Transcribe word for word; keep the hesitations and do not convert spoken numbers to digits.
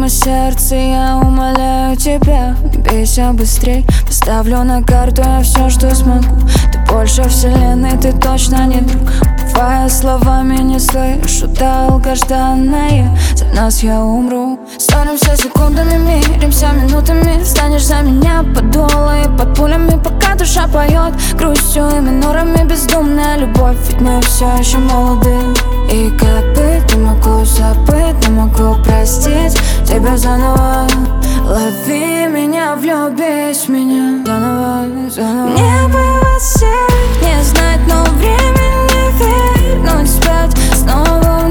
мимо сердца, я умоляю тебя, бейся быстрей. Поставлю на карту я все, что смогу. Ты больше вселенной, ты точно не друг. Убивая словами, не слышу долгожданное. За нас я умру. Ссоримся секундами, миримся минутами. Станешь за меня под дуло и под пулями, пока душа поет грустью и минорами. Бездумная любовь, ведь мы все еще молоды. И как быть, не могу забыть, не могу простить тебя заново. Лови меня, влюбись в меня заново, заново. Мне было всех не знать, но времени вернуть вспять снова.